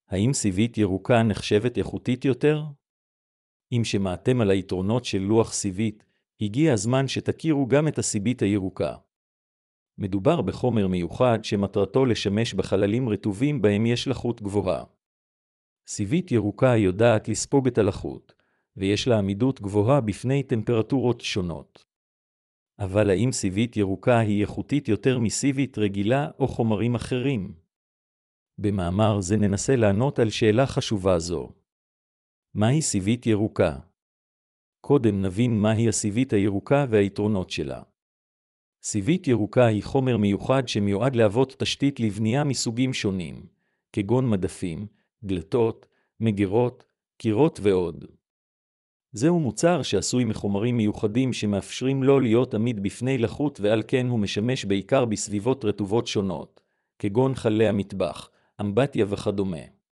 האם סיבית ירוקה נחשבת איכותית יותר? אם שמעתם על היתרונות של לוח סיבית, הגיע הזמן שתכירו גם את הסיבית הירוקה. מדובר בחומר מיוחד שמטרתו לשמש בחללים רטובים בהם יש לחות גבוהה. סיבית ירוקה יודעת לספוג את הלחות, ויש לה עמידות גבוהה בפני טמפרטורות שונות. אבל האם סיבית ירוקה היא איכותית יותר מסיבית רגילה או חומרים אחרים? במאמר זה ננסה לענות על שאלה חשובה זו. מהי סיבית ירוקה? קודם נבין מהי הסיבית הירוקה והיתרונות שלה. סיבית ירוקה היא חומר מיוחד שמיועד להוות תשתית לבנייה מסוגים שונים, כגון מדפים, דלתות, מגירות, קירות ועוד. זהו מוצר שעשוי מחומרים מיוחדים שמאפשרים לו להיות עמיד בפני לחות, ועל כן הוא משמש בעיקר בסביבות רטובות שונות, כגון חלי המטבח, אמבטיה וכדומה.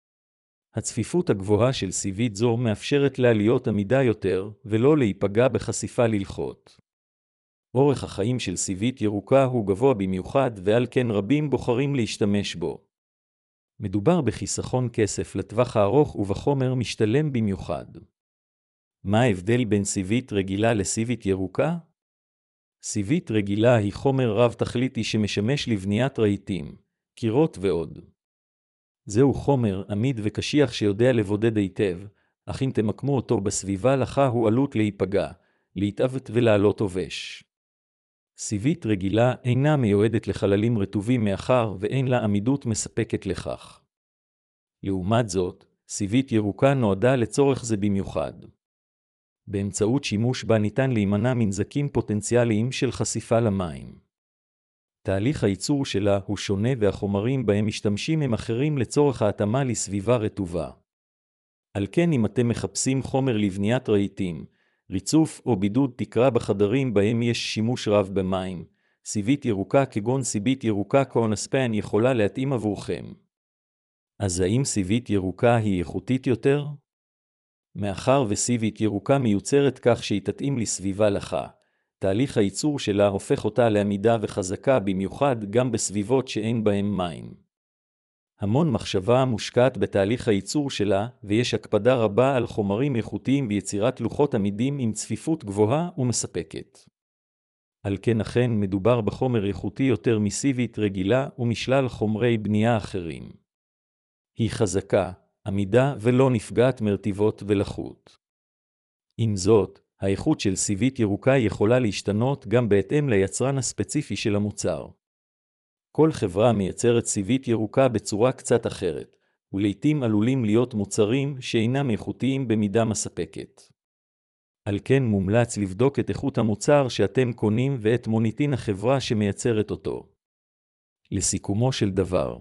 הצפיפות הגבוהה של סיבית זו מאפשרת לה להיות עמידה יותר ולא להיפגע בחשיפה ללחות. אורך החיים של סיבית ירוקה הוא גבוה במיוחד, ועל כן רבים בוחרים להשתמש בו. מדובר בחיסכון כסף לטווח הארוך ובחומר משתלם במיוחד. מה ההבדל בין סיבית רגילה לסיבית ירוקה? סיבית רגילה היא חומר רב תכליתי שמשמש לבניית רהיטים, קירות ועוד. זהו חומר עמיד וקשיח שיודע לבודד היטב, אך אם תמקמו אותו בסביבה לחה הוא עלול להיפגע, להתעוות ולעלות עובש. סיבית רגילה אינה מיועדת לחללים רטובים מאחר ואין לה עמידות מספקת לכך. לעומת זאת, סיבית ירוקה נועדה לצורך זה במיוחד. באמצעות שימוש בה ניתן להימנע מנזקים פוטנציאליים של חשיפה למים. תהליך הייצור שלה הוא שונה והחומרים בהם משתמשים הם אחרים לצורך ההתאמה לסביבה רטובה. על כן אם אתם מחפשים חומר לבניית רהיטים, ריצוף או בידוד תקרה בחדרים בהם יש שימוש רב במים, סיבית ירוקה כגון סיבית ירוקה קורנספן יכולה להתאים עבורכם. אז האם סיבית ירוקה היא איכותית יותר? מאחר וסיבית ירוקה מיוצרת כך שהיא תתאים לסביבה לחה, תהליך הייצור שלה הופך אותה לעמידה וחזקה במיוחד גם בסביבות שאין בהם מים. המון מחשבה מושקעת בתהליך הייצור שלה, ויש הקפדה רבה על חומרים איכותיים ויצירת לוחות עמידים עם צפיפות גבוהה ומספקת. על כן אכן מדובר בחומר איכותי יותר מסיבית רגילה ומשלל חומרי בנייה אחרים. היא חזקה, עמידה ולא נפגעת מרטיבות ולחות. עם זאת, האיכות של סיבית ירוקה יכולה להשתנות גם בהתאם ליצרן הספציפי של המוצר. כל חברה מייצרת סיבית ירוקה בצורה קצת אחרת, ולעיתים עלולים להיות מוצרים שאינם איכותיים במידה מספקת. על כן מומלץ לבדוק את איכות המוצר שאתם קונים ואת מוניטין החברה שמייצרת אותו. לסיכומו של דבר,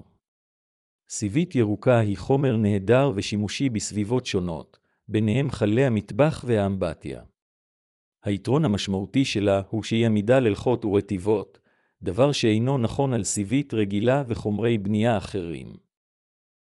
סיבית ירוקה היא חומר נהדר ושימושי בסביבות שונות, ביניהם חלי המטבח והאמבטיה. היתרון המשמעותי שלה הוא שהיא עמידה ללחות ורטיבות, דבר שאינו נכון על סיבית רגילה וחומרי בנייה אחרים.